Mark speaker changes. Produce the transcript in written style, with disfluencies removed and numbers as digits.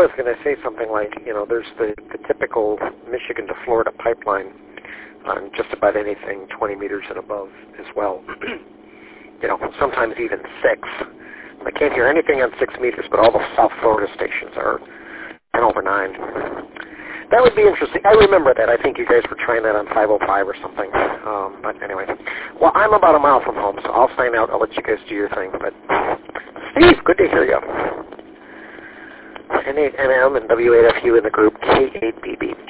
Speaker 1: was going to say something like, there's the typical Michigan to Florida pipeline on just about anything 20 meters and above as well. Sometimes even 6. I can't hear anything on 6 meters, but all the South Florida stations are 10 over 9. That would be interesting. I remember that. I think you guys were trying that on 505 or something. But anyway. Well, I'm about a mile from home, so I'll sign out. I'll let you guys do your thing. But Steve, good to hear you. N8NM and W8FU in the group K8BB.